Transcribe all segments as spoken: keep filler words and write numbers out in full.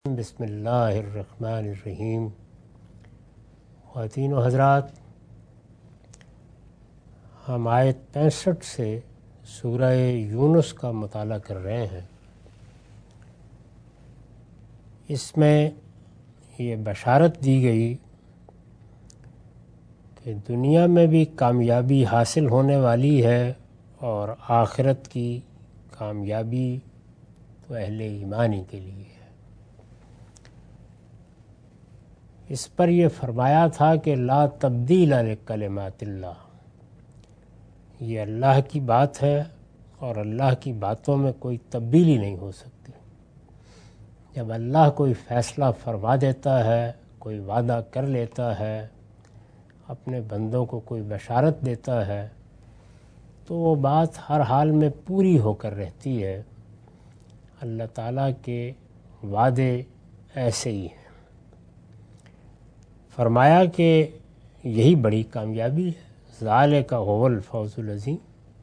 بسم اللہ الرحمن الرحیم۔ خواتین و حضرات، ہم آیت پینسٹھ سے سورہ یونس کا مطالعہ کر رہے ہیں۔ اس میں یہ بشارت دی گئی کہ دنیا میں بھی کامیابی حاصل ہونے والی ہے اور آخرت کی کامیابی تو اہل ایمانی کے لیے ہے۔ اس پر یہ فرمایا تھا کہ لا تبدیل لکلمات اللہ، یہ اللہ کی بات ہے اور اللہ کی باتوں میں کوئی تبدیلی نہیں ہو سکتی۔ جب اللہ کوئی فیصلہ فرما دیتا ہے، کوئی وعدہ کر لیتا ہے، اپنے بندوں کو کوئی بشارت دیتا ہے تو وہ بات ہر حال میں پوری ہو کر رہتی ہے۔ اللہ تعالیٰ کے وعدے ایسے ہی ہیں۔ فرمایا کہ یہی بڑی کامیابی ہے، ذالک هو الفوز العظیم۔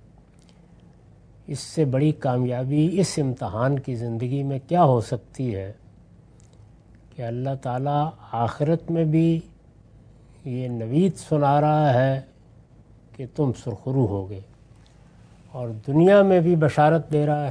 اس سے بڑی کامیابی اس امتحان کی زندگی میں کیا ہو سکتی ہے کہ اللہ تعالیٰ آخرت میں بھی یہ نوید سنا رہا ہے کہ تم سرخرو ہوگے، اور دنیا میں بھی بشارت دے رہا ہے۔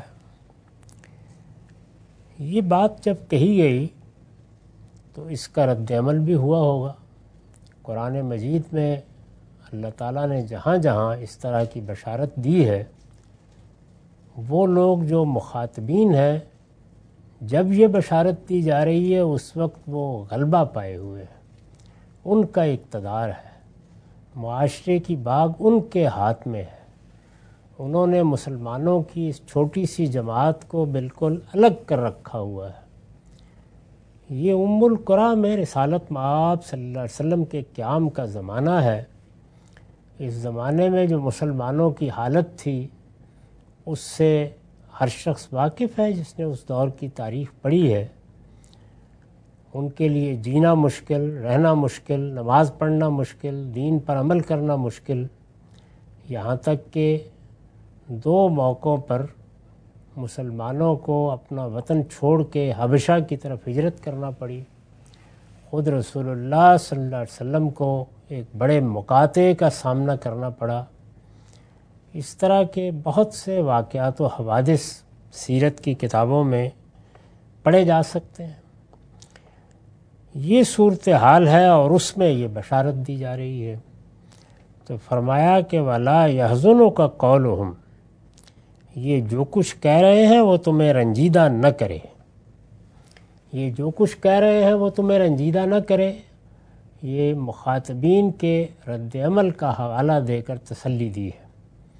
یہ بات جب کہی گئی تو اس کا رد عمل بھی ہوا ہوگا۔ قرآن مجید میں اللہ تعالیٰ نے جہاں جہاں اس طرح کی بشارت دی ہے، وہ لوگ جو مخاطبین ہیں، جب یہ بشارت دی جا رہی ہے اس وقت وہ غلبہ پائے ہوئے ہیں، ان کا اقتدار ہے، معاشرے کی باغ ان کے ہاتھ میں ہے۔ انہوں نے مسلمانوں کی اس چھوٹی سی جماعت کو بالکل الگ کر رکھا ہوا ہے۔ یہ ام القریٰ میں رسالت مآب صلی اللہ علیہ وسلم کے قیام کا زمانہ ہے۔ اس زمانے میں جو مسلمانوں کی حالت تھی اس سے ہر شخص واقف ہے جس نے اس دور کی تاریخ پڑھی ہے۔ ان کے لیے جینا مشکل، رہنا مشکل، نماز پڑھنا مشکل، دین پر عمل کرنا مشکل، یہاں تک کہ دو موقعوں پر مسلمانوں کو اپنا وطن چھوڑ کے حبشہ کی طرف ہجرت کرنا پڑی۔ خود رسول اللہ صلی اللہ علیہ وسلم کو ایک بڑے مقاطعے کا سامنا کرنا پڑا۔ اس طرح کے بہت سے واقعات و حوادث سیرت کی کتابوں میں پڑھے جا سکتے ہیں۔ یہ صورتحال ہے اور اس میں یہ بشارت دی جا رہی ہے۔ تو فرمایا کہ وَلَا يَحْزُنُكَ قَوْلُهُمْ، یہ جو کچھ کہہ رہے ہیں وہ تمہیں رنجیدہ نہ کرے، یہ جو کچھ کہہ رہے ہیں وہ تمہیں رنجیدہ نہ کرے۔ یہ مخاطبین کے رد عمل کا حوالہ دے کر تسلی دی ہے۔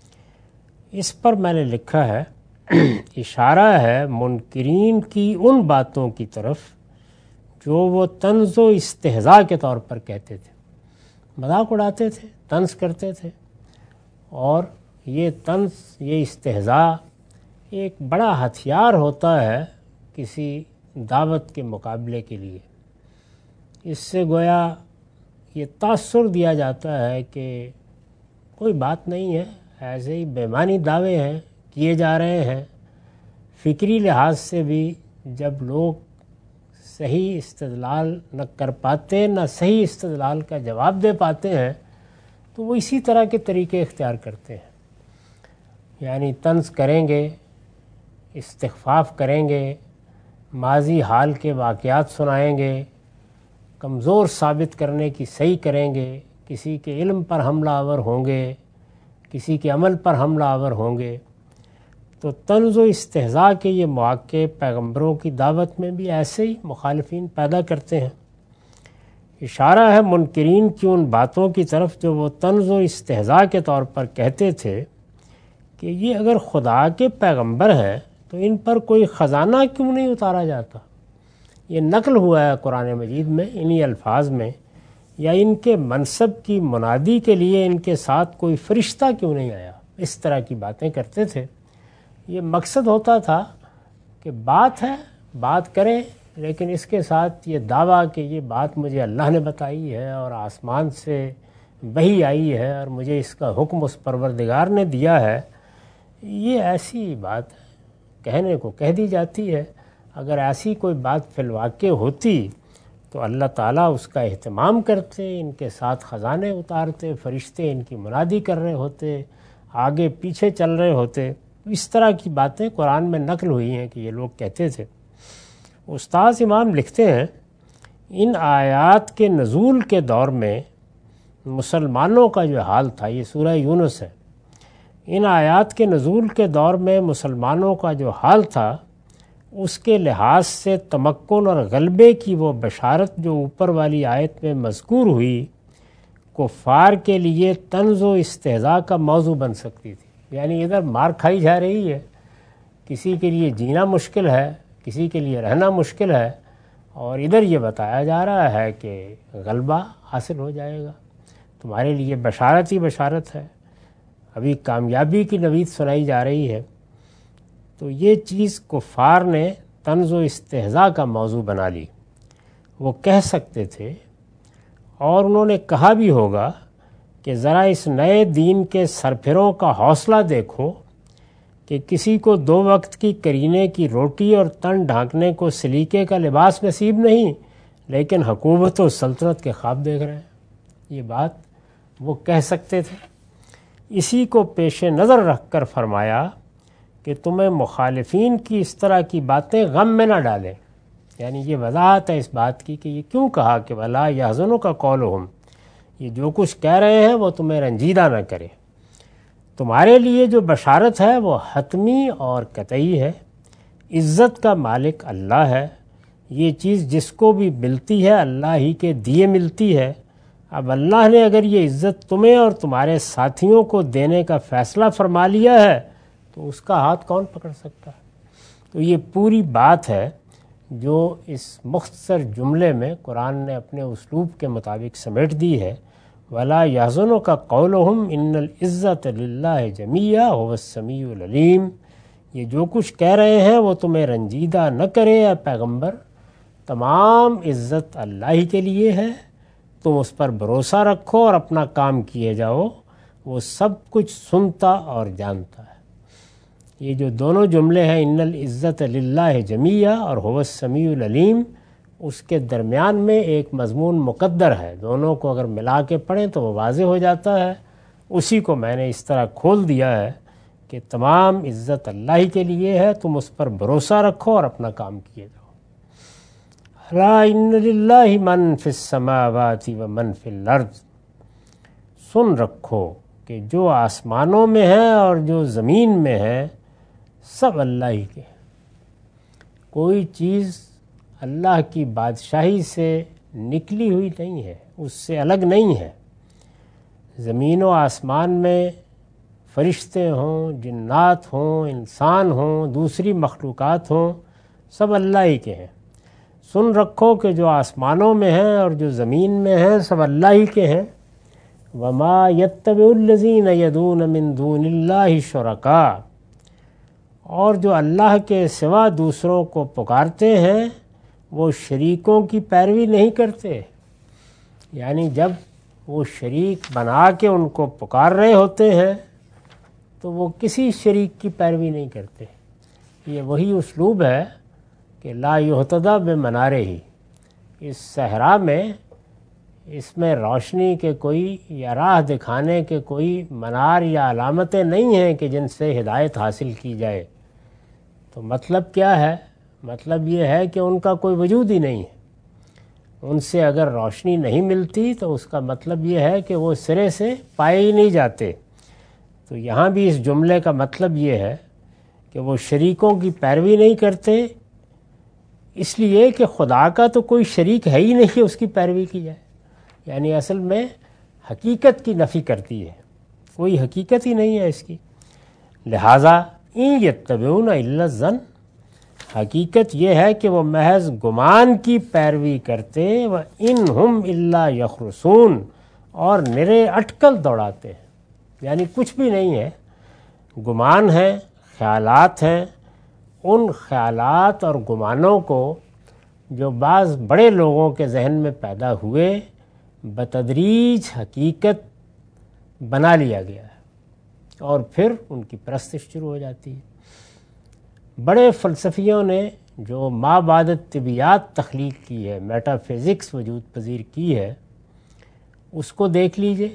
اس پر میں نے لکھا ہے اشارہ ہے منکرین کی ان باتوں کی طرف جو وہ طنز و استہزاء کے طور پر کہتے تھے، مذاق اڑاتے تھے، طنز کرتے تھے، اور یہ طنز، یہ استہزاء ایک بڑا ہتھیار ہوتا ہے کسی دعوت کے مقابلے کے لیے۔ اس سے گویا یہ تاثر دیا جاتا ہے کہ کوئی بات نہیں ہے، ایسے ہی بے معنی دعوے ہیں، کیے جا رہے ہیں۔ فکری لحاظ سے بھی جب لوگ صحیح استدلال نہ کر پاتے، نہ صحیح استدلال کا جواب دے پاتے ہیں، تو وہ اسی طرح کے طریقے اختیار کرتے ہیں، یعنی طنز کریں گے، استخفاف کریں گے، ماضی حال کے واقعات سنائیں گے، کمزور ثابت کرنے کی صحیح کریں گے، کسی کے علم پر حملہ آور ہوں گے، کسی کے عمل پر حملہ آور ہوں گے۔ تو طنز و استہزاء کے یہ مواقع پیغمبروں کی دعوت میں بھی ایسے ہی مخالفین پیدا کرتے ہیں۔ اشارہ ہے منکرین کی ان باتوں کی طرف جو وہ طنز و استہزاء کے طور پر کہتے تھے کہ یہ اگر خدا کے پیغمبر ہیں تو ان پر کوئی خزانہ کیوں نہیں اتارا جاتا۔ یہ نقل ہوا ہے قرآن مجید میں انہی الفاظ میں، یا ان کے منصب کی منادی کے لیے ان کے ساتھ کوئی فرشتہ کیوں نہیں آیا۔ اس طرح کی باتیں کرتے تھے۔ یہ مقصد ہوتا تھا کہ بات ہے، بات کریں، لیکن اس کے ساتھ یہ دعویٰ کہ یہ بات مجھے اللہ نے بتائی ہے اور آسمان سے وحی آئی ہے اور مجھے اس کا حکم اس پروردگار نے دیا ہے، یہ ایسی بات ہے، کہنے کو کہہ دی جاتی ہے۔ اگر ایسی کوئی بات فی الواقع ہوتی تو اللہ تعالیٰ اس کا اہتمام کرتے، ان کے ساتھ خزانے اتارتے، فرشتے ان کی منادی کر رہے ہوتے، آگے پیچھے چل رہے ہوتے۔ اس طرح کی باتیں قرآن میں نقل ہوئی ہیں کہ یہ لوگ کہتے تھے۔ استاذ امام لکھتے ہیں ان آیات کے نزول کے دور میں مسلمانوں کا جو حال تھا، یہ سورہ یونس ہے، ان آیات کے نزول کے دور میں مسلمانوں کا جو حال تھا اس کے لحاظ سے تمکن اور غلبے کی وہ بشارت جو اوپر والی آیت میں مذکور ہوئی کفار کے لیے طنز و استہزاء کا موضوع بن سکتی تھی۔ یعنی ادھر مار کھائی جا رہی ہے، کسی کے لیے جینا مشکل ہے، کسی کے لیے رہنا مشکل ہے، اور ادھر یہ بتایا جا رہا ہے کہ غلبہ حاصل ہو جائے گا، تمہارے لیے بشارت ہی بشارت ہے، ابھی کامیابی کی نوید سنائی جا رہی ہے۔ تو یہ چیز کفار نے طنز و استہزاء کا موضوع بنا لی۔ وہ کہہ سکتے تھے اور انہوں نے کہا بھی ہوگا کہ ذرا اس نئے دین کے سرپھروں کا حوصلہ دیکھو کہ کسی کو دو وقت کی کرینے کی روٹی اور تن ڈھانکنے کو سلیقے کا لباس نصیب نہیں، لیکن حکومت و سلطنت کے خواب دیکھ رہے ہیں۔ یہ بات وہ کہہ سکتے تھے۔ اسی کو پیش نظر رکھ کر فرمایا کہ تمہیں مخالفین کی اس طرح کی باتیں غم میں نہ ڈالیں۔ یعنی یہ وضاحت ہے اس بات کی کہ یہ کیوں کہا کہ وَلَا يَحْزُنُكَ قَوْلُهُمْ، یہ جو کچھ کہہ رہے ہیں وہ تمہیں رنجیدہ نہ کرے، تمہارے لیے جو بشارت ہے وہ حتمی اور قطعی ہے۔ عزت کا مالک اللہ ہے، یہ چیز جس کو بھی ملتی ہے اللہ ہی کے دیے ملتی ہے۔ اب اللہ نے اگر یہ عزت تمہیں اور تمہارے ساتھیوں کو دینے کا فیصلہ فرما لیا ہے تو اس کا ہاتھ کون پکڑ سکتا ہے؟ تو یہ پوری بات ہے جو اس مختصر جملے میں قرآن نے اپنے اسلوب کے مطابق سمیٹ دی ہے۔ وَلَا يَحْزُنُكَ قَوْلُهُمْ إِنَّ الْعِزَّةَ لِلَّهِ جَمِيعًا هُوَ السَّمِيعُ الْعَلِيمُ، یہ جو کچھ کہہ رہے ہیں وہ تمہیں رنجیدہ نہ کرے اے پیغمبر، تمام عزت اللہ ہی کے لیے ہے، تم اس پر بھروسہ رکھو اور اپنا کام کیے جاؤ، وہ سب کچھ سنتا اور جانتا ہے۔ یہ جو دونوں جملے ہیں ان العزت للہ جمیعا اور هو السمیع العلیم، اس کے درمیان میں ایک مضمون مقدر ہے، دونوں کو اگر ملا کے پڑھیں تو وہ واضح ہو جاتا ہے۔ اسی کو میں نے اس طرح کھول دیا ہے کہ تمام عزت اللہ ہی کے لیے ہے، تم اس پر بھروسہ رکھو اور اپنا کام کیے جاؤ۔ الا ان للہ من فی السماوات ومن فی الارض، سن رکھو کہ جو آسمانوں میں ہے اور جو زمین میں ہے سب اللہ ہی کے ہیں، کوئی چیز اللہ کی بادشاہی سے نکلی ہوئی نہیں ہے، اس سے الگ نہیں ہے۔ زمین و آسمان میں فرشتے ہوں، جنات ہوں، انسان ہوں، دوسری مخلوقات ہوں، سب اللہ ہی کے ہیں۔ سن رکھو کہ جو آسمانوں میں ہیں اور جو زمین میں ہیں سب اللہ ہی کے ہیں۔ وَمَا يَتَّبِعُ الَّذِينَ يَدْعُونَ مِن دُونِ اللَّهِ شُرَكَاءَ، اور جو اللہ کے سوا دوسروں کو پکارتے ہیں وہ شریکوں کی پیروی نہیں کرتے۔ یعنی جب وہ شریک بنا کے ان کو پکار رہے ہوتے ہیں تو وہ کسی شریک کی پیروی نہیں کرتے۔ یہ وہی اسلوب ہے کہ لا یہتدی بمنارہ ہی، اس صحرا میں اس میں روشنی کے کوئی یا راہ دکھانے کے کوئی منار یا علامتیں نہیں ہیں کہ جن سے ہدایت حاصل کی جائے۔ تو مطلب کیا ہے؟ مطلب یہ ہے کہ ان کا کوئی وجود ہی نہیں ہے، ان سے اگر روشنی نہیں ملتی تو اس کا مطلب یہ ہے کہ وہ سرے سے پائے ہی نہیں جاتے۔ تو یہاں بھی اس جملے کا مطلب یہ ہے کہ وہ شریکوں کی پیروی نہیں کرتے، اس لیے کہ خدا کا تو کوئی شریک ہے ہی نہیں کہ اس کی پیروی کی جائے۔ یعنی اصل میں حقیقت کی نفی کرتی ہے، کوئی حقیقت ہی نہیں ہے اس کی۔ لہٰذا ان یتبعون الا الظن، حقیقت یہ ہے کہ وہ محض گمان کی پیروی کرتے، وَإِنْ هُمْ إِلَّا يَخْرُصُونَ، اور نرے اٹکل دوڑاتے ہیں، یعنی کچھ بھی نہیں ہے، گمان ہے، خیالات ہیں۔ ان خیالات اور گمانوں کو جو بعض بڑے لوگوں کے ذہن میں پیدا ہوئے بتدریج حقیقت بنا لیا گیا ہے، اور پھر ان کی پرستش شروع ہو جاتی ہے۔ بڑے فلسفیوں نے جو ما بعد طبیعیات تخلیق کی ہے، میٹا فزکس وجود پذیر کی ہے، اس کو دیکھ لیجئے۔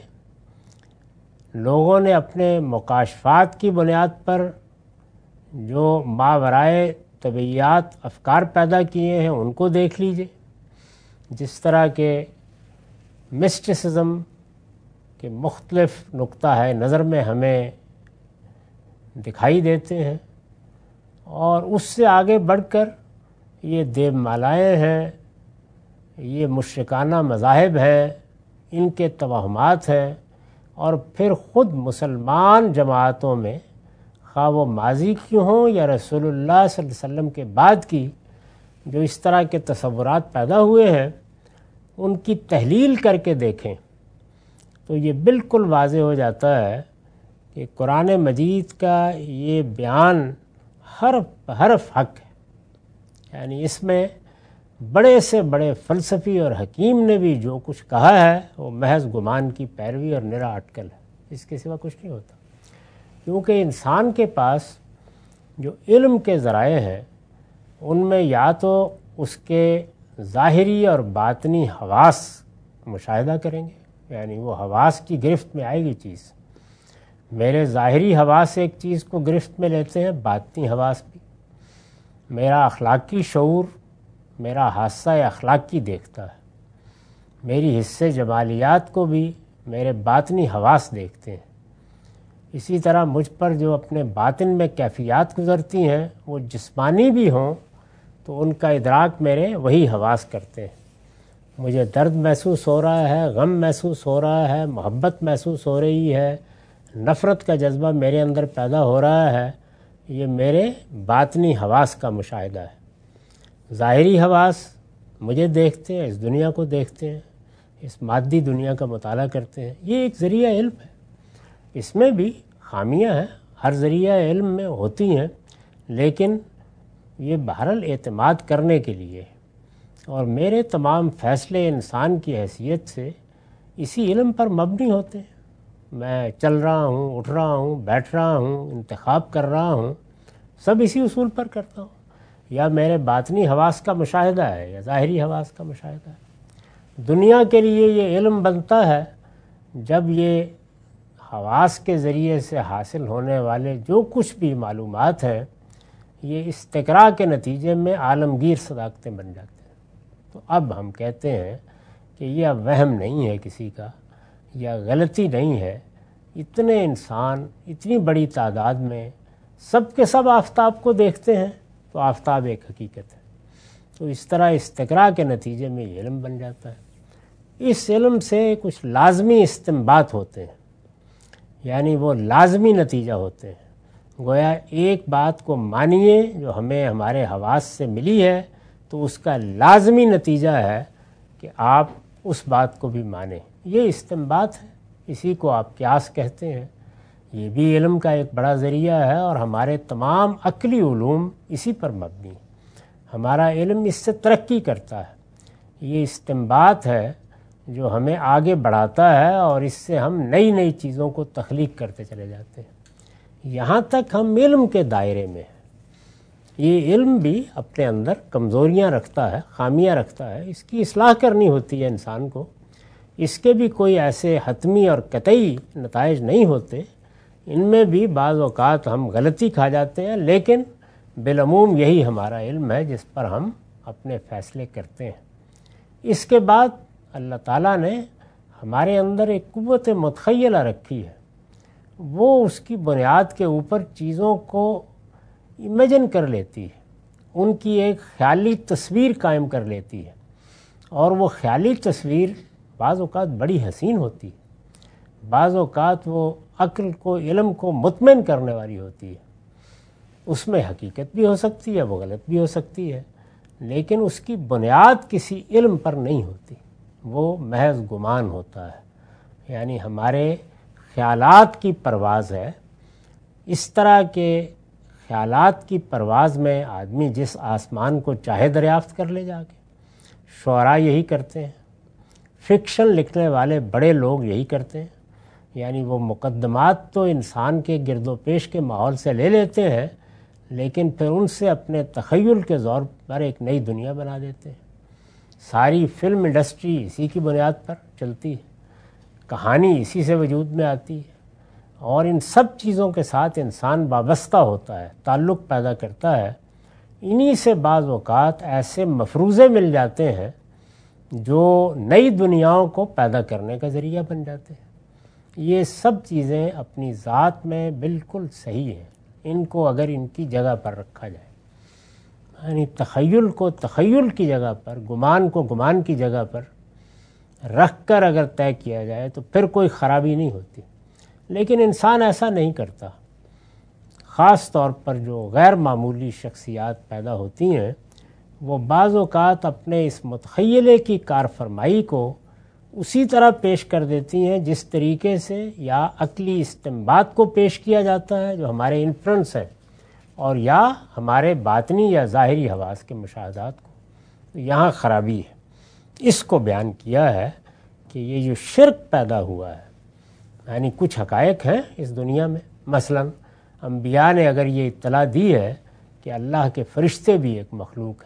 لوگوں نے اپنے مکاشفات کی بنیاد پر جو ماورائے طبیعیات افکار پیدا کیے ہیں ان کو دیکھ لیجئے۔ جس طرح کے مسٹسزم کے مختلف نقطہ ہے نظر میں ہمیں دکھائی دیتے ہیں، اور اس سے آگے بڑھ کر یہ دیو مالائیں ہیں، یہ مشرکانہ مذاہب ہیں، ان کے توہمات ہیں، اور پھر خود مسلمان جماعتوں میں خواہ وہ ماضی کی ہوں یا رسول اللہ صلی اللہ علیہ وسلم کے بعد کی جو اس طرح کے تصورات پیدا ہوئے ہیں، ان کی تحلیل کر کے دیکھیں تو یہ بالکل واضح ہو جاتا ہے کہ قرآن مجید کا یہ بیان حرف حرف حق ہے۔ یعنی اس میں بڑے سے بڑے فلسفی اور حکیم نے بھی جو کچھ کہا ہے وہ محض گمان کی پیروی اور نرا اٹکل ہے، اس کے سوا کچھ نہیں ہوتا۔ کیونکہ انسان کے پاس جو علم کے ذرائع ہیں ان میں یا تو اس کے ظاہری اور باطنی حواس مشاہدہ کریں گے، یعنی وہ حواس کی گرفت میں آئے گی چیز۔ میرے ظاہری حواس ایک چیز کو گرفت میں لیتے ہیں، باطنی حواس بھی۔ میرا اخلاقی شعور میرا حادثہ اخلاقی دیکھتا ہے، میری حصے جمالیات کو بھی میرے باطنی حواس دیکھتے ہیں۔ اسی طرح مجھ پر جو اپنے باطن میں کیفیات گزرتی ہیں وہ جسمانی بھی ہوں تو ان کا ادراک میرے وہی حواس کرتے ہیں۔ مجھے درد محسوس ہو رہا ہے، غم محسوس ہو رہا ہے، محبت محسوس ہو رہی ہے، نفرت کا جذبہ میرے اندر پیدا ہو رہا ہے، یہ میرے باطنی حواس کا مشاہدہ ہے۔ ظاہری حواس مجھے دیکھتے ہیں، اس دنیا کو دیکھتے ہیں، اس مادی دنیا کا مطالعہ کرتے ہیں۔ یہ ایک ذریعہ علم ہے، اس میں بھی خامیاں ہیں، ہر ذریعہ علم میں ہوتی ہیں، لیکن یہ بہرحال اعتماد کرنے کے لیے، اور میرے تمام فیصلے انسان کی حیثیت سے اسی علم پر مبنی ہوتے ہیں۔ میں چل رہا ہوں، اٹھ رہا ہوں، بیٹھ رہا ہوں، انتخاب کر رہا ہوں، سب اسی اصول پر کرتا ہوں۔ یا میرے باطنی حواس کا مشاہدہ ہے یا ظاہری حواس کا مشاہدہ ہے۔ دنیا کے لیے یہ علم بنتا ہے جب یہ حواس کے ذریعے سے حاصل ہونے والے جو کچھ بھی معلومات ہیں یہ استقراء کے نتیجے میں عالمگیر صداقتیں بن جاتے ہیں۔ تو اب ہم کہتے ہیں کہ یہ اب وہم نہیں ہے کسی کا یا غلطی نہیں ہے، اتنے انسان اتنی بڑی تعداد میں سب کے سب آفتاب کو دیکھتے ہیں تو آفتاب ایک حقیقت ہے۔ تو اس طرح استقراء کے نتیجے میں یہ علم بن جاتا ہے۔ اس علم سے کچھ لازمی استنباط ہوتے ہیں، یعنی وہ لازمی نتیجہ ہوتے ہیں۔ گویا ایک بات کو مانیے جو ہمیں ہمارے حواس سے ملی ہے تو اس کا لازمی نتیجہ ہے کہ آپ اس بات کو بھی مانیں، یہ استنباط ہے، اسی کو آپ قیاس کہتے ہیں۔ یہ بھی علم کا ایک بڑا ذریعہ ہے، اور ہمارے تمام عقلی علوم اسی پر مبنی ہیں۔ ہمارا علم اس سے ترقی کرتا ہے، یہ استنباط ہے جو ہمیں آگے بڑھاتا ہے، اور اس سے ہم نئی نئی چیزوں کو تخلیق کرتے چلے جاتے ہیں، یہاں تک ہم علم کے دائرے میں ہیں۔ یہ علم بھی اپنے اندر کمزوریاں رکھتا ہے، خامیاں رکھتا ہے، اس کی اصلاح کرنی ہوتی ہے انسان کو۔ اس کے بھی کوئی ایسے حتمی اور قطعی نتائج نہیں ہوتے، ان میں بھی بعض اوقات ہم غلطی کھا جاتے ہیں، لیکن بالعموم یہی ہمارا علم ہے جس پر ہم اپنے فیصلے کرتے ہیں۔ اس کے بعد اللہ تعالیٰ نے ہمارے اندر ایک قوت متخیلہ رکھی ہے، وہ اس کی بنیاد کے اوپر چیزوں کو امیجن کر لیتی ہے، ان کی ایک خیالی تصویر قائم کر لیتی ہے، اور وہ خیالی تصویر بعض اوقات بڑی حسین ہوتی ہے، بعض اوقات وہ عقل کو علم کو مطمئن کرنے والی ہوتی ہے۔ اس میں حقیقت بھی ہو سکتی ہے، وہ غلط بھی ہو سکتی ہے، لیکن اس کی بنیاد کسی علم پر نہیں ہوتی، وہ محض گمان ہوتا ہے۔ یعنی ہمارے خیالات کی پرواز ہے۔ اس طرح کے خیالات کی پرواز میں آدمی جس آسمان کو چاہے دریافت کر لے جا کے، شعراء یہی کرتے ہیں، فکشن لکھنے والے بڑے لوگ یہی کرتے ہیں، یعنی وہ مقدمات تو انسان کے گرد و پیش کے ماحول سے لے لیتے ہیں، لیکن پھر ان سے اپنے تخیل کے زور پر ایک نئی دنیا بنا دیتے ہیں. ساری فلم انڈسٹری اسی کی بنیاد پر چلتی ہے، کہانی اسی سے وجود میں آتی ہے، اور ان سب چیزوں کے ساتھ انسان وابستہ ہوتا ہے، تعلق پیدا کرتا ہے. انہی سے بعض اوقات ایسے مفروضے مل جاتے ہیں جو نئی دنیاؤں کو پیدا کرنے کا ذریعہ بن جاتے ہیں. یہ سب چیزیں اپنی ذات میں بالکل صحیح ہیں، ان کو اگر ان کی جگہ پر رکھا جائے، یعنی تخیل کو تخیل کی جگہ پر، گمان کو گمان کی جگہ پر رکھ کر اگر طے کیا جائے تو پھر کوئی خرابی نہیں ہوتی. لیکن انسان ایسا نہیں کرتا. خاص طور پر جو غیر معمولی شخصیات پیدا ہوتی ہیں وہ بعض اوقات اپنے اس متخیلے کی کار فرمائی کو اسی طرح پیش کر دیتی ہیں جس طریقے سے یا عقلی استنباط کو پیش کیا جاتا ہے جو ہمارے انفرنس ہے، اور یا ہمارے باطنی یا ظاہری حواس کے مشاہدات کو. یہاں خرابی ہے. اس کو بیان کیا ہے کہ یہ جو شرک پیدا ہوا ہے، یعنی کچھ حقائق ہیں اس دنیا میں. مثلا انبیاء نے اگر یہ اطلاع دی ہے کہ اللہ کے فرشتے بھی ایک مخلوق ہے،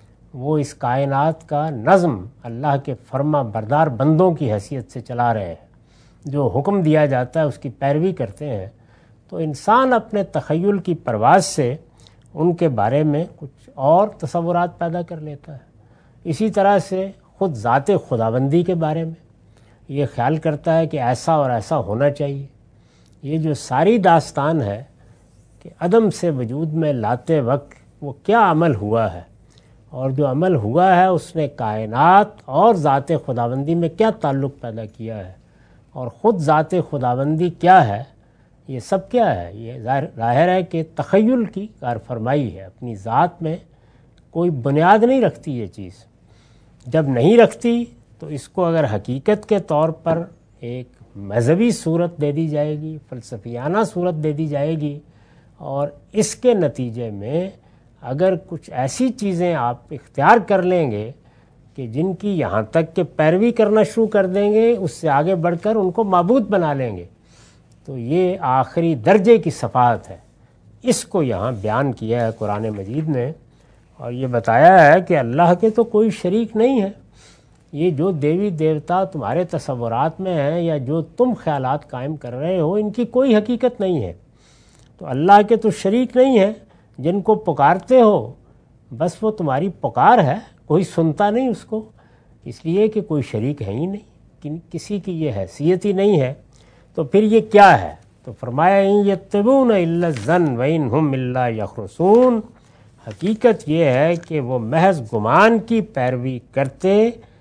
وہ اس کائنات کا نظم اللہ کے فرما بردار بندوں کی حیثیت سے چلا رہے ہیں، جو حکم دیا جاتا ہے اس کی پیروی کرتے ہیں، تو انسان اپنے تخیل کی پرواز سے ان کے بارے میں کچھ اور تصورات پیدا کر لیتا ہے. اسی طرح سے خود ذات خداوندی کے بارے میں یہ خیال کرتا ہے کہ ایسا اور ایسا ہونا چاہیے. یہ جو ساری داستان ہے کہ عدم سے وجود میں لاتے وقت وہ کیا عمل ہوا ہے، اور جو عمل ہوا ہے اس نے کائنات اور ذات خداوندی میں کیا تعلق پیدا کیا ہے، اور خود ذات خداوندی کیا ہے، یہ سب کیا ہے. یہ ظاہر ہے کہ تخیل کی کار فرمائی ہے، اپنی ذات میں کوئی بنیاد نہیں رکھتی. یہ چیز جب نہیں رکھتی تو اس کو اگر حقیقت کے طور پر ایک مذہبی صورت دے دی جائے گی، فلسفیانہ صورت دے دی جائے گی، اور اس کے نتیجے میں اگر کچھ ایسی چیزیں آپ اختیار کر لیں گے کہ جن کی یہاں تک کہ پیروی کرنا شروع کر دیں گے، اس سے آگے بڑھ کر ان کو معبود بنا لیں گے، تو یہ آخری درجے کی صفات ہے. اس کو یہاں بیان کیا ہے قرآن مجید نے، اور یہ بتایا ہے کہ اللہ کے تو کوئی شریک نہیں ہے. یہ جو دیوی دیوتا تمہارے تصورات میں ہیں یا جو تم خیالات قائم کر رہے ہو، ان کی کوئی حقیقت نہیں ہے. تو اللہ کے تو شریک نہیں ہے. جن کو پکارتے ہو بس وہ تمہاری پکار ہے، کوئی سنتا نہیں اس کو، اس لیے کہ کوئی شریک ہے ہی نہیں، کسی کی یہ حیثیت ہی نہیں ہے. تو پھر یہ کیا ہے؟ تو فرمایا ان یتبعون الا الظن وان هم الا یخرصون. حقیقت یہ ہے کہ وہ محض گمان کی پیروی کرتے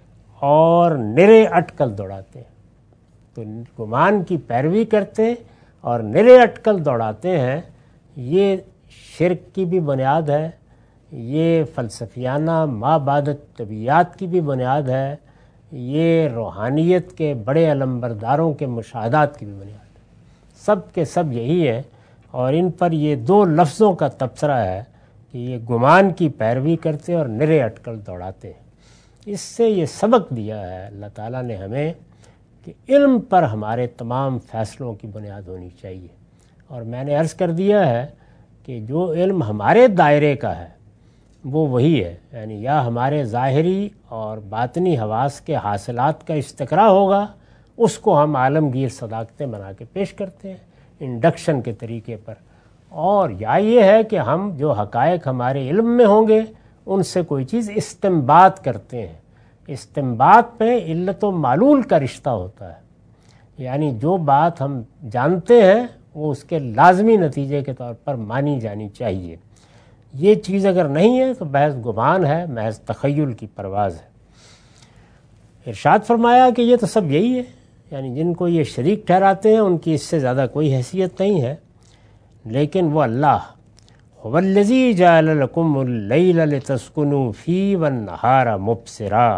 اور نرے اٹکل دوڑاتے ہیں. تو گمان کی پیروی کرتے اور نرے اٹکل دوڑاتے ہیں. یہ شرک کی بھی بنیاد ہے، یہ فلسفیانہ مابعدت طبیعیات کی بھی بنیاد ہے، یہ روحانیت کے بڑے علمبرداروں کے مشاہدات کی بھی بنیاد ہے. سب کے سب یہی ہیں، اور ان پر یہ دو لفظوں کا تبصرہ ہے کہ یہ گمان کی پیروی کرتے اور نرے اٹکل دوڑاتے ہیں. اس سے یہ سبق دیا ہے اللہ تعالیٰ نے ہمیں کہ علم پر ہمارے تمام فیصلوں کی بنیاد ہونی چاہیے. اور میں نے عرض کر دیا ہے کہ جو علم ہمارے دائرے کا ہے وہ وہی ہے، یعنی یا ہمارے ظاہری اور باطنی حواس کے حاصلات کا استقراء ہوگا، اس کو ہم عالمگیر صداقتیں بنا کے پیش کرتے ہیں انڈکشن کے طریقے پر، اور یا یہ ہے کہ ہم جو حقائق ہمارے علم میں ہوں گے ان سے کوئی چیز استنباط کرتے ہیں. استنباط پہ علت و معلول کا رشتہ ہوتا ہے، یعنی جو بات ہم جانتے ہیں وہ اس کے لازمی نتیجے کے طور پر مانی جانی چاہیے. یہ چیز اگر نہیں ہے تو محض گمان ہے، محض تخیل کی پرواز ہے. ارشاد فرمایا کہ یہ تو سب یہی ہے، یعنی جن کو یہ شریک ٹھہراتے ہیں ان کی اس سے زیادہ کوئی حیثیت نہیں ہے. لیکن وہ اللہ هو الذی جعل لکم اللیل لتسکنوا فیہ والنہار مبصرا.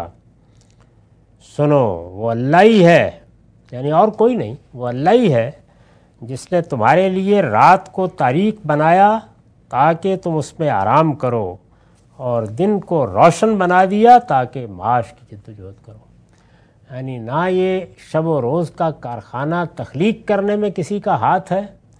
سنو، وہ اللہ ہی ہے، یعنی اور کوئی نہیں، وہ اللہ ہی ہے جس نے تمہارے لیے رات کو تاریک بنایا تاکہ تم اس میں آرام کرو، اور دن کو روشن بنا دیا تاکہ معاش کی جدوجہد کرو. یعنی نہ یہ شب و روز کا کارخانہ تخلیق کرنے میں کسی کا ہاتھ ہے،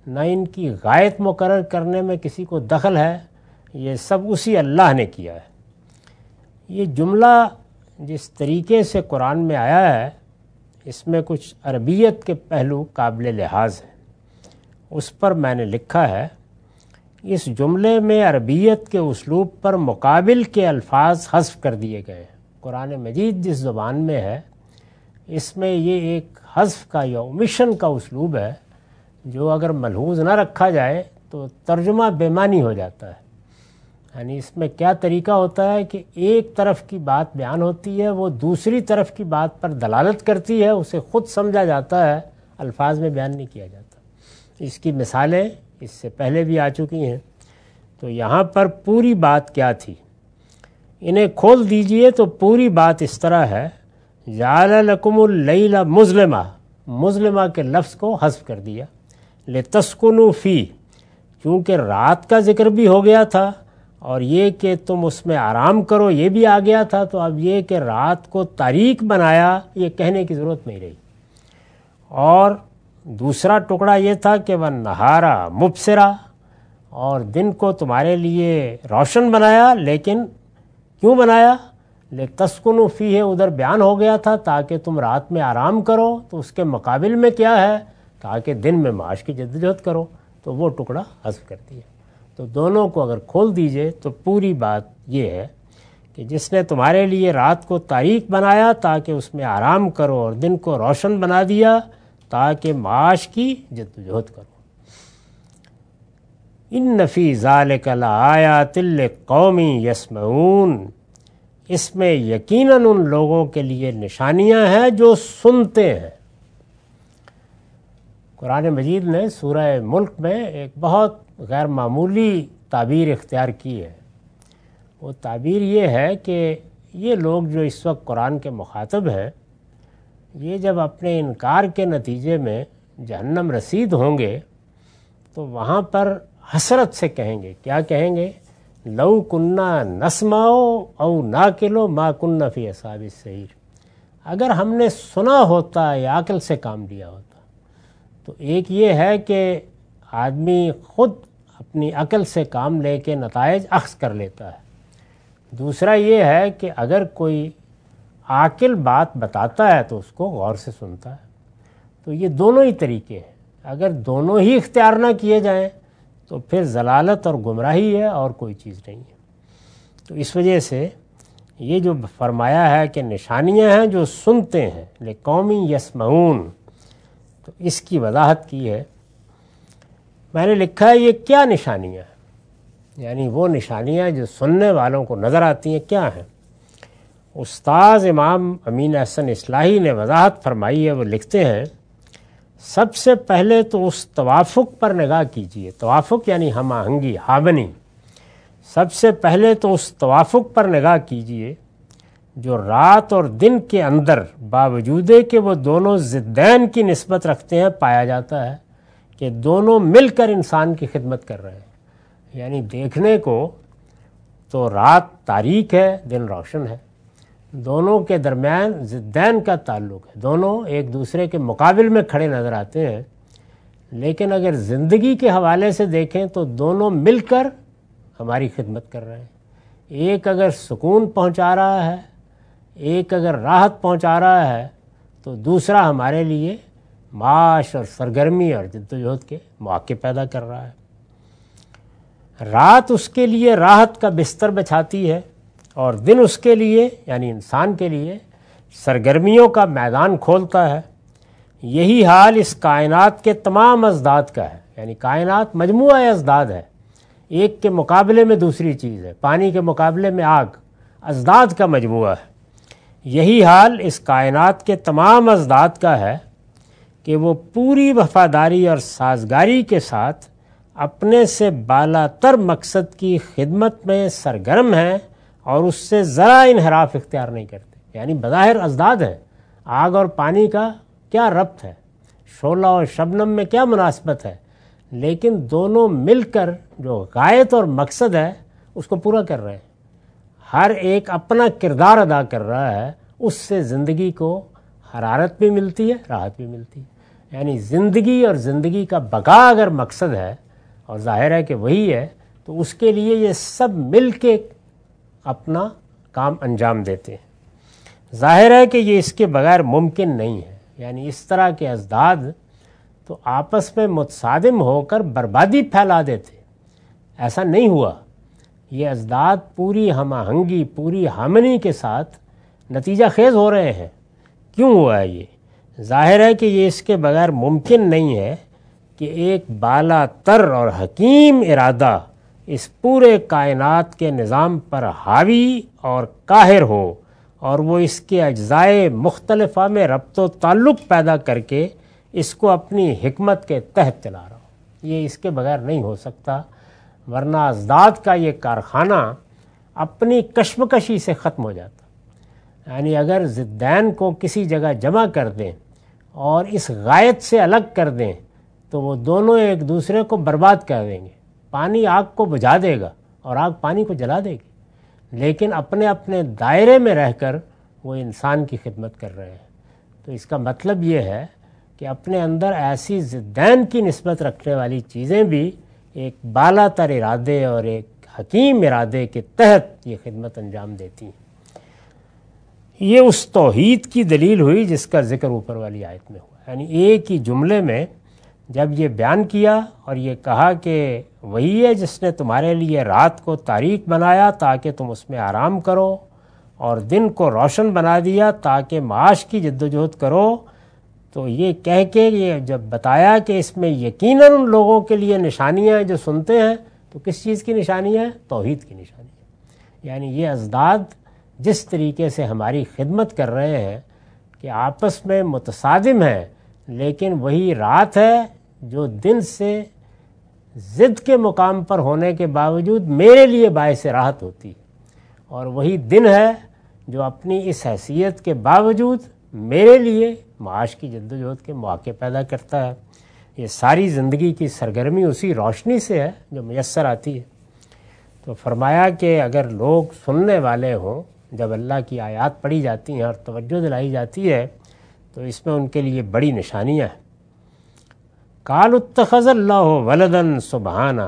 نہ ان کی غایت مقرر کرنے میں کسی کو دخل ہے، یہ سب اسی اللہ نے کیا ہے۔ یہ جملہ جس طریقے سے قرآن میں آیا ہے اس میں کچھ عربیت کے پہلو قابل لحاظ ہیں۔ اس پر میں نے لکھا ہے، اس جملے میں عربیت کے اسلوب پر مقابل کے الفاظ حذف کر دیے گئے ہیں۔ قرآن مجید جس زبان میں ہے اس میں یہ ایک حذف کا یا اومیشن کا اسلوب ہے جو اگر ملحوظ نہ رکھا جائے تو ترجمہ بے معنی ہو جاتا ہے۔ یعنی اس میں کیا طریقہ ہوتا ہے کہ ایک طرف کی بات بیان ہوتی ہے، وہ دوسری طرف کی بات پر دلالت کرتی ہے، اسے خود سمجھا جاتا ہے، الفاظ میں بیان نہیں کیا جاتا۔ اس کی مثالیں اس سے پہلے بھی آ چکی ہیں۔ تو یہاں پر پوری بات کیا تھی، انہیں کھول دیجئے تو پوری بات اس طرح ہے، جعل لکم اللیل مظلمہ، مظلمہ کے لفظ کو حذف کر دیا، لتسکنوا فی، چونکہ رات کا ذکر بھی ہو گیا تھا اور یہ کہ تم اس میں آرام کرو یہ بھی آ گیا تھا، تو اب یہ کہ رات کو تاریک بنایا یہ کہنے کی ضرورت نہیں رہی۔ اور دوسرا ٹکڑا یہ تھا کہ وَالنَّهَارَ مُبْصِرًا، اور دن کو تمہارے لیے روشن بنایا، لیکن کیوں بنایا؟ لِتَسْكُنُوا فِيهِ، ادھر بیان ہو گیا تھا تاکہ تم رات میں آرام کرو، تو اس کے مقابل میں کیا ہے؟ تاکہ دن میں معاش کی جدوجہد کرو، تو وہ ٹکڑا حذف کر دیا۔ تو دونوں کو اگر کھول دیجئے تو پوری بات یہ ہے کہ جس نے تمہارے لیے رات کو تاریک بنایا تاکہ اس میں آرام کرو، اور دن کو روشن بنا دیا تاکہ معاش کی جدوجہد کرو۔ ان فی ذالک لآیات لقوم یسمعون، اس میں یقیناً ان لوگوں کے لیے نشانیاں ہیں جو سنتے ہیں۔ قرآن مجید نے سورہ ملک میں ایک بہت غیر معمولی تعبیر اختیار کی ہے۔ وہ تعبیر یہ ہے کہ یہ لوگ جو اس وقت قرآن کے مخاطب ہیں، یہ جب اپنے انکار کے نتیجے میں جہنم رسید ہوں گے تو وہاں پر حسرت سے کہیں گے، کیا کہیں گے؟ لو کننا نسمع او ناقل ما کننا فی اصحاب السعیر، اگر ہم نے سنا ہوتا یا عقل سے کام لیا ہوتا۔ تو ایک یہ ہے کہ آدمی خود اپنی عقل سے کام لے کے نتائج اخذ کر لیتا ہے۔ دوسرا یہ ہے کہ اگر کوئی عاقل بات بتاتا ہے تو اس کو غور سے سنتا ہے۔ تو یہ دونوں ہی طریقے ہیں، اگر دونوں ہی اختیار نہ کیے جائیں تو پھر ضلالت اور گمراہی ہے اور کوئی چیز نہیں ہے۔ تو اس وجہ سے یہ جو فرمایا ہے کہ نشانیاں ہیں جو سنتے ہیں، لقوم یسمعون، تو اس کی وضاحت کی ہے۔ میں نے لکھا ہے یہ کیا نشانیاں ہیں، یعنی وہ نشانیاں جو سننے والوں کو نظر آتی ہیں کیا ہیں۔ استاذ امام امین احسن اصلاحی نے وضاحت فرمائی ہے، وہ لکھتے ہیں سب سے پہلے تو اس توافق پر نگاہ کیجئے، توافق یعنی ہم آہنگی، ہارمنی۔ سب سے پہلے تو اس توافق پر نگاہ کیجئے جو رات اور دن کے اندر باوجود کہ وہ دونوں ضدین کی نسبت رکھتے ہیں پایا جاتا ہے کہ دونوں مل کر انسان کی خدمت کر رہے ہیں۔ یعنی دیکھنے کو تو رات تاریک ہے، دن روشن ہے، دونوں کے درمیان ضدین کا تعلق ہے، دونوں ایک دوسرے کے مقابل میں کھڑے نظر آتے ہیں۔ لیکن اگر زندگی کے حوالے سے دیکھیں تو دونوں مل کر ہماری خدمت کر رہے ہیں۔ ایک اگر سکون پہنچا رہا ہے، ایک اگر راحت پہنچا رہا ہے، تو دوسرا ہمارے لیے معاش اور سرگرمی اور جدوجہد کے مواقع پیدا کر رہا ہے۔ رات اس کے لیے راحت کا بستر بچھاتی ہے اور دن اس کے لیے یعنی انسان کے لیے سرگرمیوں کا میدان کھولتا ہے۔ یہی حال اس کائنات کے تمام ازداد کا ہے، یعنی کائنات مجموعہ ازداد ہے، ایک کے مقابلے میں دوسری چیز ہے، پانی کے مقابلے میں آگ، ازداد کا مجموعہ ہے۔ یہی حال اس کائنات کے تمام ازداد کا ہے کہ وہ پوری وفاداری اور سازگاری کے ساتھ اپنے سے بالا تر مقصد کی خدمت میں سرگرم ہیں اور اس سے ذرا انحراف اختیار نہیں کرتے۔ یعنی بظاہر ازداد ہیں، آگ اور پانی کا کیا ربط ہے، شعلہ اور شبنم میں کیا مناسبت ہے، لیکن دونوں مل کر جو غایت اور مقصد ہے اس کو پورا کر رہے ہیں۔ ہر ایک اپنا کردار ادا کر رہا ہے، اس سے زندگی کو حرارت بھی ملتی ہے، راحت بھی ملتی ہے۔ یعنی زندگی اور زندگی کا بقا اگر مقصد ہے اور ظاہر ہے کہ وہی ہے، تو اس کے لیے یہ سب مل کے اپنا کام انجام دیتے ہیں۔ ظاہر ہے کہ یہ اس کے بغیر ممکن نہیں ہے، یعنی اس طرح کے اضداد تو آپس میں متصادم ہو کر بربادی پھیلا دیتے، ایسا نہیں ہوا۔ یہ اضداد پوری ہم آہنگی، پوری ہارمنی کے ساتھ نتیجہ خیز ہو رہے ہیں۔ کیوں ہوا ہے یہ؟ ظاہر ہے کہ یہ اس کے بغیر ممکن نہیں ہے کہ ایک بالا تر اور حکیم ارادہ اس پورے کائنات کے نظام پر حاوی اور قاہر ہو اور وہ اس کے اجزائے مختلفہ میں ربط و تعلق پیدا کر کے اس کو اپنی حکمت کے تحت چلا رہا ہو۔ یہ اس کے بغیر نہیں ہو سکتا، ورنہ اضداد کا یہ کارخانہ اپنی کشمکشی سے ختم ہو جاتا۔ یعنی اگر ضدین کو کسی جگہ جمع کر دیں اور اس غایت سے الگ کر دیں تو وہ دونوں ایک دوسرے کو برباد کر دیں گے۔ پانی آگ کو بجھا دے گا اور آگ پانی کو جلا دے گی، لیکن اپنے اپنے دائرے میں رہ کر وہ انسان کی خدمت کر رہے ہیں۔ تو اس کا مطلب یہ ہے کہ اپنے اندر ایسی ضدین کی نسبت رکھنے والی چیزیں بھی ایک بالا تر ارادے اور ایک حکیم ارادے کے تحت یہ خدمت انجام دیتی ہیں۔ یہ اس توحید کی دلیل ہوئی جس کا ذکر اوپر والی آیت میں ہوا، یعنی ایک ہی جملے میں جب یہ بیان کیا اور یہ کہا کہ وہی ہے جس نے تمہارے لیے رات کو تاریک بنایا تاکہ تم اس میں آرام کرو، اور دن کو روشن بنا دیا تاکہ معاش کی جد و جہد کرو، تو یہ کہہ کے یہ جب بتایا کہ اس میں یقیناً ان لوگوں کے لیے نشانیاں ہیں جو سنتے ہیں، تو کس چیز کی نشانیاں ہیں؟ توحید کی نشانیاں۔ یعنی یہ اضداد جس طریقے سے ہماری خدمت کر رہے ہیں کہ آپس میں متصادم ہیں، لیکن وہی رات ہے جو دن سے ضد کے مقام پر ہونے کے باوجود میرے لیے باعث راحت ہوتی ہے، اور وہی دن ہے جو اپنی اس حیثیت کے باوجود میرے لیے معاش کی جد و جہد کے مواقع پیدا کرتا ہے۔ یہ ساری زندگی کی سرگرمی اسی روشنی سے ہے جو میسر آتی ہے۔ تو فرمایا کہ اگر لوگ سننے والے ہوں جب اللہ کی آیات پڑھی جاتی ہیں اور توجہ دلائی جاتی ہے تو اس میں ان کے لیے بڑی نشانیاں ہیں۔ قالوا اتخذ اللہ ولدا سبحانہ،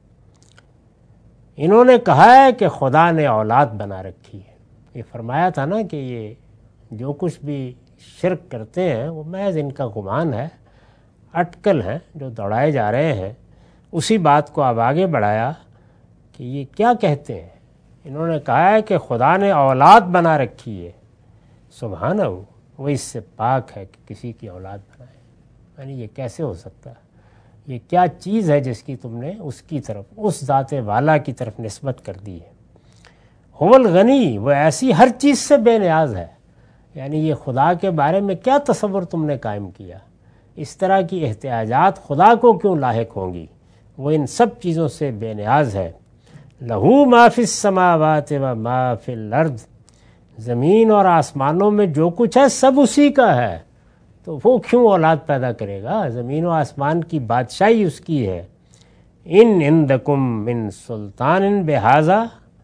انہوں نے کہا ہے کہ خدا نے اولاد بنا رکھی ہے۔ یہ فرمایا تھا نا کہ یہ جو کچھ بھی شرک کرتے ہیں وہ محض ان کا گمان ہے، اٹکل ہیں جو دوڑائے جا رہے ہیں۔ اسی بات کو اب آگے بڑھایا کہ یہ کیا کہتے ہیں، انہوں نے کہا ہے کہ خدا نے اولاد بنا رکھی ہے، سبحانہ وہ اس سے پاک ہے کہ کسی کی اولاد بنائے۔ یعنی یہ کیسے ہو سکتا ہے؟ یہ کیا چیز ہے جس کی تم نے اس کی طرف، اس ذات والا کی طرف نسبت کر دی ہے؟ هو الغنی، وہ ایسی ہر چیز سے بے نیاز ہے۔ یعنی یہ خدا کے بارے میں کیا تصور تم نے قائم کیا؟ اس طرح کی احتیاجات خدا کو کیوں لاحق ہوں گی؟ وہ ان سب چیزوں سے بے نیاز ہے۔ لہو ما فی السماوات و ما فی الارض، زمین اور آسمانوں میں جو کچھ ہے سب اسی کا ہے، تو وہ کیوں اولاد پیدا کرے گا؟ زمین و آسمان کی بادشاہی اس کی ہے۔ ان عندکم من سلطان بہذا،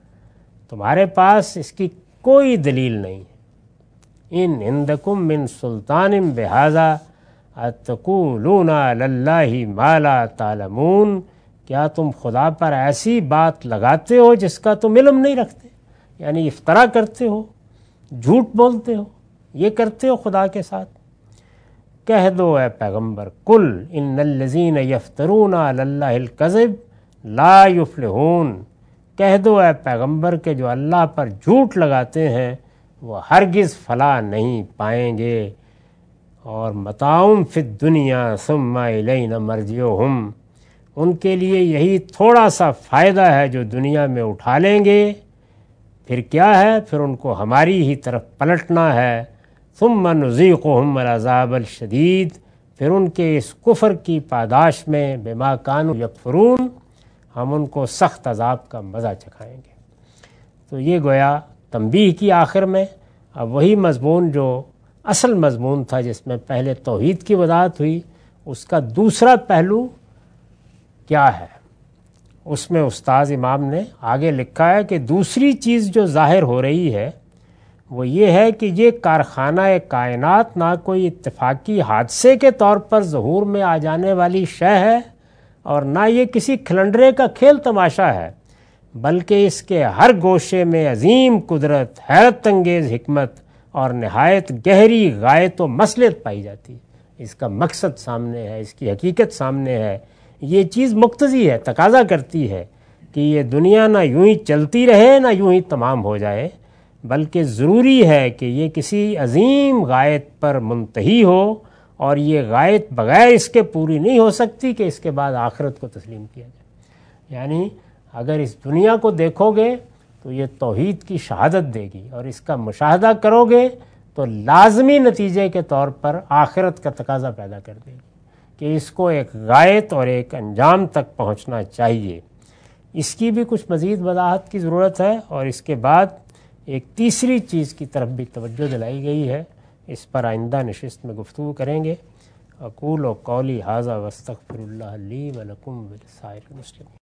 تمہارے پاس اس کی کوئی دلیل نہیں۔ ان عندکم من سلطان بہذا اتقولون علی اللہ ما لا تعلمون، کیا تم خدا پر ایسی بات لگاتے ہو جس کا تم علم نہیں رکھتے؟ یعنی افطرا کرتے ہو، جھوٹ بولتے ہو، یہ کرتے ہو خدا کے ساتھ۔ کہہ دو اے پیغمبر، کل ان الذین یفترون علی اللہ الکذب لا یفلحون، کہہ دو اے پیغمبر کہ جو اللہ پر جھوٹ لگاتے ہیں وہ ہرگز فلاح نہیں پائیں گے۔ اور متاعٌ فی الدنیا ثم الینا مرجعہم، ان کے لیے یہی تھوڑا سا فائدہ ہے جو دنیا میں اٹھا لیں گے، پھر کیا ہے؟ پھر ان کو ہماری ہی طرف پلٹنا ہے۔ ثم نذیقہم العذاب الشدید، پھر ان کے اس کفر کی پاداش میں بما کانوا یکفرون، ہم ان کو سخت عذاب کا مزہ چکھائیں گے۔ تو یہ گویا تنبیہ کی آخر میں اب وہی مضمون جو اصل مضمون تھا جس میں پہلے توحید کی وضاحت ہوئی، اس کا دوسرا پہلو کیا ہے؟ اس میں استاذ امام نے آگے لکھا ہے کہ دوسری چیز جو ظاہر ہو رہی ہے وہ یہ ہے کہ یہ کارخانہ کائنات نہ کوئی اتفاقی حادثے کے طور پر ظہور میں آ جانے والی شے ہے اور نہ یہ کسی کھلنڈرے کا کھیل تماشا ہے، بلکہ اس کے ہر گوشے میں عظیم قدرت، حیرت انگیز حکمت اور نہایت گہری غایت و مصلحت پائی جاتی ہے۔ اس کا مقصد سامنے ہے، اس کی حقیقت سامنے ہے۔ یہ چیز مقتضی ہے، تقاضا کرتی ہے کہ یہ دنیا نہ یوں ہی چلتی رہے نہ یوں ہی تمام ہو جائے، بلکہ ضروری ہے کہ یہ کسی عظیم غایت پر منتہی ہو، اور یہ غایت بغیر اس کے پوری نہیں ہو سکتی کہ اس کے بعد آخرت کو تسلیم کیا جائے۔ یعنی اگر اس دنیا کو دیکھو گے تو یہ توحید کی شہادت دے گی، اور اس کا مشاہدہ کرو گے تو لازمی نتیجے کے طور پر آخرت کا تقاضا پیدا کر دے گی کہ اس کو ایک غایت اور ایک انجام تک پہنچنا چاہیے۔ اس کی بھی کچھ مزید وضاحت کی ضرورت ہے، اور اس کے بعد ایک تیسری چیز کی طرف بھی توجہ دلائی گئی ہے، اس پر آئندہ نشست میں گفتگو کریں گے۔ اقول و قولی ھذا واستغفر اللہ لی ولکم ولسائر المسلمین۔